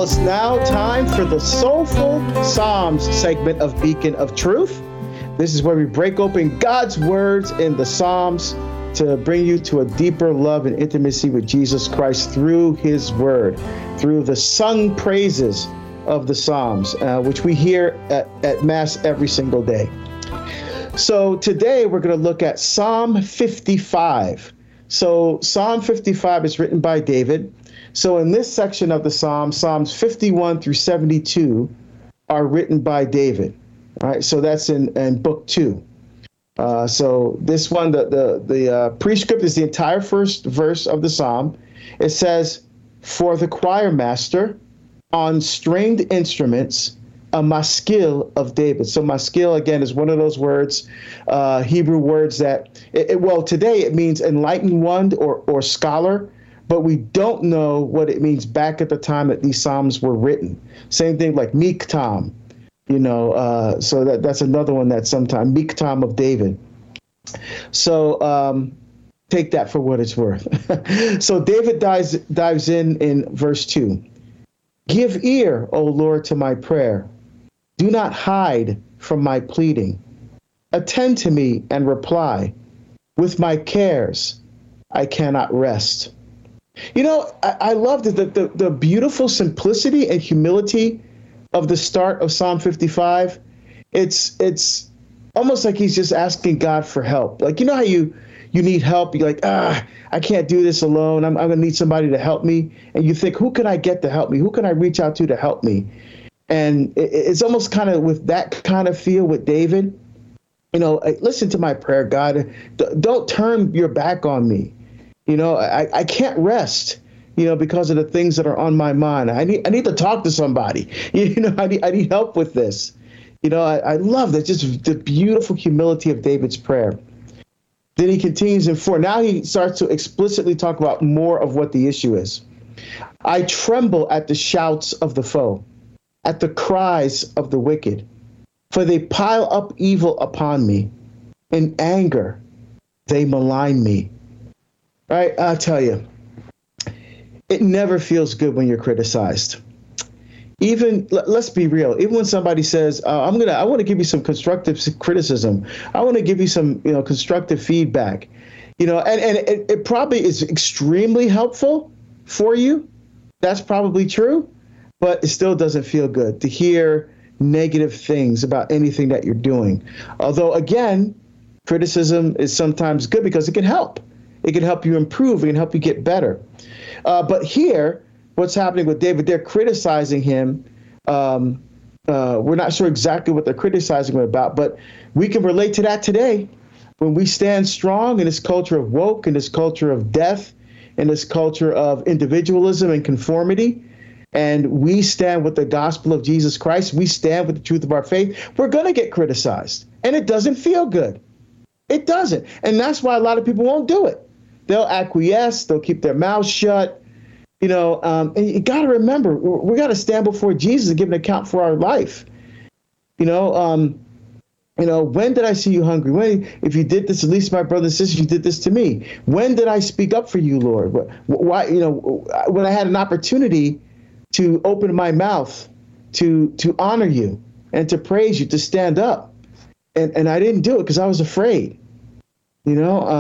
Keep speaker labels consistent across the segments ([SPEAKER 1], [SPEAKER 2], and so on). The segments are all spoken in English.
[SPEAKER 1] Well, it's now time for the Soulful Psalms segment of Beacon of Truth. This is where we break open God's words in the Psalms to bring you to a deeper love and intimacy with Jesus Christ through his word, through the sung praises of the Psalms, which we hear at Mass every single day. So today we're going to look at Psalm 55. So Psalm 55 is written by David. So in this section of the Psalms, Psalms 51 through 72 are written by David. All right, so that's in book 2. So this one, the prescript is the entire first verse of the Psalm. It says, "For the choir master on stringed instruments, a maskil of David." So maskil, again, is one of those words, Hebrew words that, well, today it means enlightened one or scholar, but we don't know what it means back at the time that these Psalms were written. Same thing like Miktam, so that's another one that sometimes, Miktam of David. So take that for what it's worth. So David dives in verse 2. "Give ear, O Lord, to my prayer. Do not hide from my pleading. Attend to me and reply. With my cares, I cannot rest." I love the beautiful simplicity and humility of the start of Psalm 55. It's almost like he's just asking God for help. Like, how you need help. You're like, I can't do this alone. I'm going to need somebody to help me. And you think, who can I get to help me? Who can I reach out to help me? And it's almost kind of with that kind of feel with David. Listen to my prayer, God. Don't turn your back on me. I can't rest, because of the things that are on my mind. I need to talk to somebody. I need help with this. I love that, just the beautiful humility of David's prayer. Then he continues in 4. Now he starts to explicitly talk about more of what the issue is. "I tremble at the shouts of the foe, at the cries of the wicked, for they pile up evil upon me. In anger, they malign me." Right? I'll tell you, it never feels good when you're criticized. Even, let's be real, even when somebody says, I want to give you some constructive criticism. I want to give you some, constructive feedback, and it probably is extremely helpful for you. That's probably true, but it still doesn't feel good to hear negative things about anything that you're doing. Although, again, criticism is sometimes good because it can help. It can help you improve. It can help you get better. But here, what's happening with David, they're criticizing him. We're not sure exactly what they're criticizing him about, but we can relate to that today when we stand strong in this culture of woke, in this culture of death, in this culture of individualism and conformity. And we stand with the gospel of Jesus Christ. We stand with the truth of our faith. We're going to get criticized, and it doesn't feel good. It doesn't. And that's why a lot of people won't do it. They'll acquiesce. They'll keep their mouths shut. And you got to remember, we got to stand before Jesus and give an account for our life. When did I see you hungry? When, if you did this, at least my brothers and sisters, you did this to me. When did I speak up for you, Lord? Why, when I had an opportunity to open my mouth to honor you and to praise you, to stand up. And I didn't do it because I was afraid. We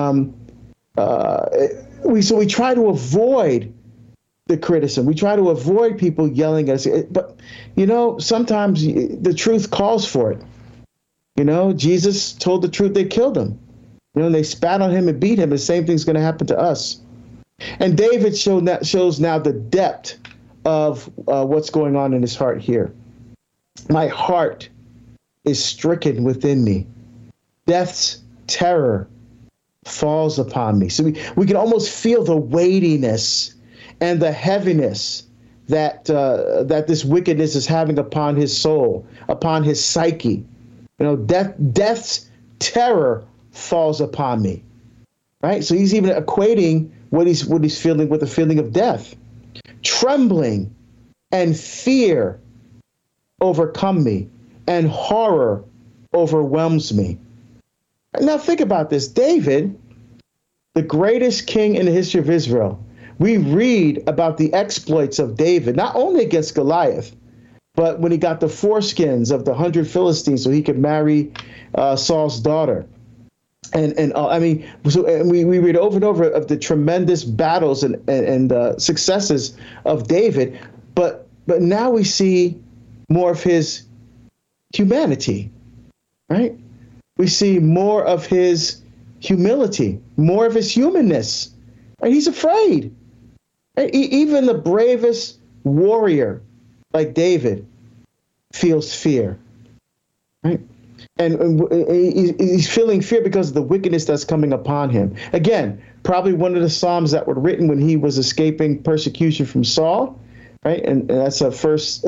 [SPEAKER 1] try to avoid the criticism. We try to avoid people yelling at us. But, sometimes the truth calls for it. Jesus told the truth, they killed him. And they spat on him and beat him. The same thing's going to happen to us. And David shows now the depth of what's going on in his heart here. "My heart is stricken within me. Death's terror falls upon me." So we can almost feel the weightiness and the heaviness that this wickedness is having upon his soul, upon his psyche. Death's terror falls upon me. Right? So he's even equating what he's feeling with the feeling of death. "Trembling and fear overcome me, and horror overwhelms me." Now think about this. David, the greatest king in the history of Israel, we read about the exploits of David, not only against Goliath, but when he got the foreskins of the 100 Philistines so he could marry Saul's daughter. And we read over and over of the tremendous battles and successes of David, but now we see more of his humanity, right? We see more of his humility, more of his humanness. Right? He's afraid. Right? Even the bravest warrior, like David, feels fear, right? And he's feeling fear because of the wickedness that's coming upon him. Again, probably one of the Psalms that were written when he was escaping persecution from Saul, right? And that's First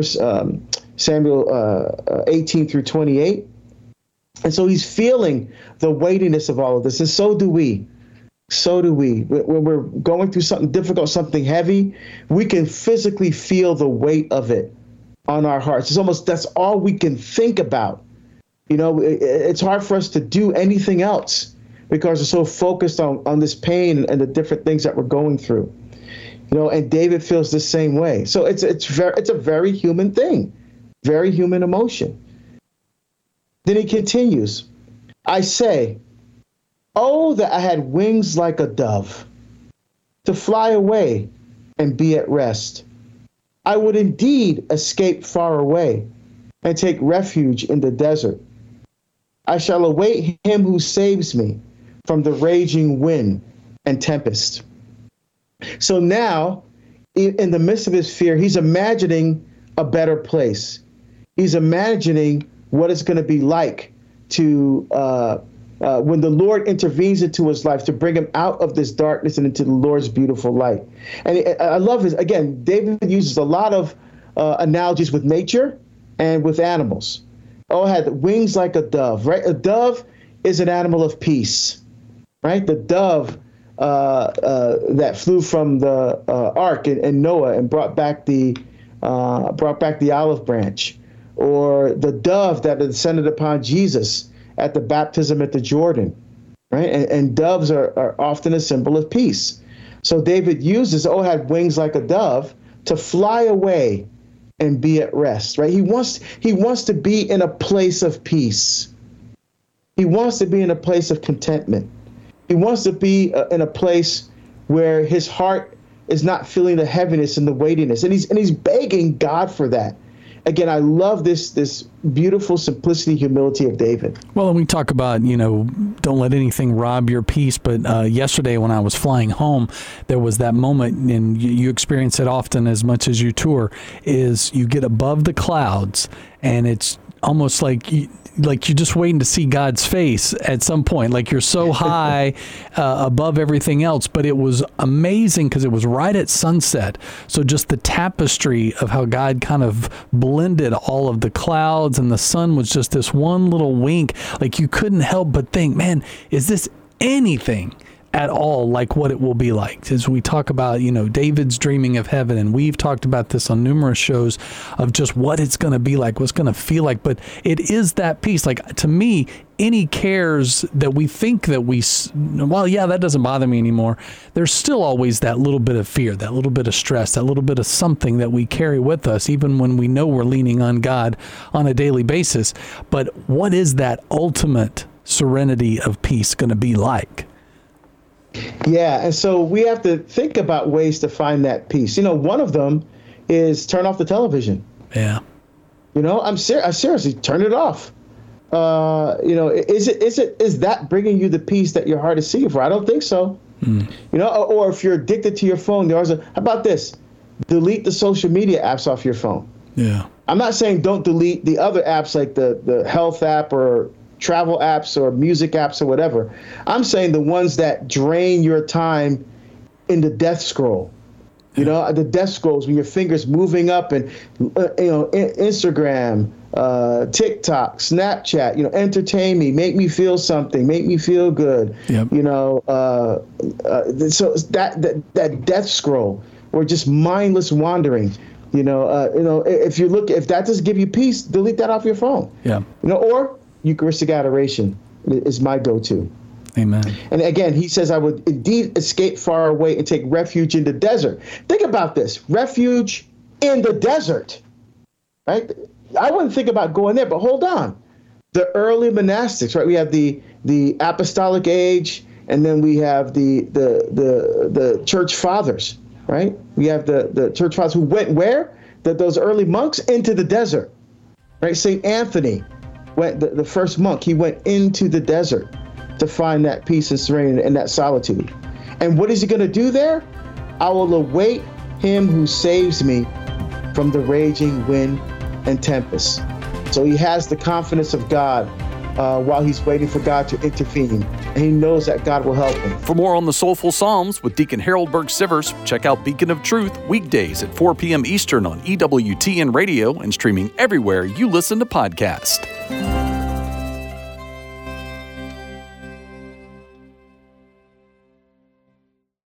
[SPEAKER 1] Samuel 18 through 28. And so he's feeling the weightiness of all of this, and so do we. So do we. When we're going through something difficult, something heavy, we can physically feel the weight of it on our hearts. It's almost, that's all we can think about. You know, it's hard for us to do anything else because we're so focused on this pain and the different things that we're going through. You know, and David feels the same way. So it's a very human thing, very human emotion. Then he continues, I say, oh, that I had wings like a dove, to fly away and be at rest. I would indeed escape far away and take refuge in the desert. I shall await him who saves me from the raging wind and tempest. So now, in the midst of his fear, he's imagining a better place. He's imagining what it's going to be like to when the Lord intervenes into his life to bring him out of this darkness and into the Lord's beautiful light. And I love this. Again, David uses a lot of analogies with nature and with animals. Oh, had wings like a dove, right? A dove is an animal of peace, right? The dove that flew from the ark and Noah and brought back the olive branch, or the dove that descended upon Jesus at the baptism at the Jordan, right? And doves are often a symbol of peace. So David uses, oh, had wings like a dove, to fly away and be at rest, right? He wants to be in a place of peace. He wants to be in a place of contentment. He wants to be in a place where his heart is not feeling the heaviness and the weightiness, and he's begging God for that. Again, I love this beautiful simplicity, humility of David.
[SPEAKER 2] Well, and we talk about, don't let anything rob your peace. But yesterday when I was flying home, there was that moment, and you experience it often as much as you tour, is you get above the clouds, and it's almost like you're just waiting to see God's face at some point. Like you're so high above everything else. But it was amazing because it was right at sunset. So just the tapestry of how God kind of blended all of the clouds, and the sun was just this one little wink. Like you couldn't help but think, man, is this anything at all like what it will be like? As we talk about, David's dreaming of heaven, and we've talked about this on numerous shows of just what it's going to be like, what's going to feel like. But it is that peace. Like, to me, any cares that we think that that doesn't bother me anymore. There's still always that little bit of fear, that little bit of stress, that little bit of something that we carry with us, even when we know we're leaning on God on a daily basis. But what is that ultimate serenity of peace going to be like?
[SPEAKER 1] Yeah, and so we have to think about ways to find that peace. One of them is turn off the television.
[SPEAKER 2] Yeah.
[SPEAKER 1] I seriously turn it off. Is that bringing you the peace that your heart is seeking for? I don't think so. Or if you're addicted to your phone, how about this? Delete the social media apps off your phone.
[SPEAKER 2] Yeah.
[SPEAKER 1] I'm not saying don't delete the other apps like the health app or travel apps or music apps or whatever. I'm saying the ones that drain your time in the death scroll. The death scrolls when your fingers moving up, and Instagram, TikTok, Snapchat, entertain me, make me feel something, make me feel good.
[SPEAKER 2] Yep.
[SPEAKER 1] So that death scroll, or just mindless wandering. If that doesn't give you peace, delete that off your phone.
[SPEAKER 2] Yeah.
[SPEAKER 1] Or Eucharistic adoration is my go-to.
[SPEAKER 2] Amen.
[SPEAKER 1] And again, he says, I would indeed escape far away and take refuge in the desert. Think about this, refuge in the desert, right? I wouldn't think about going there, but hold on. The early monastics, right? We have the apostolic age, and then we have the church fathers, right? We have the church fathers who went where? Those early monks into the desert, right? St. Anthony went, the first monk, he went into the desert to find that peace and serenity and that solitude. And what is he going to do there? I will await him who saves me from the raging wind and tempest. So he has the confidence of God while he's waiting for God to intervene. And he knows that God will help him.
[SPEAKER 3] For more on the Soulful Psalms with Deacon Harold Burke-Sivers, check out Beacon of Truth weekdays at 4 p.m. Eastern on EWTN Radio and streaming everywhere you listen to podcasts.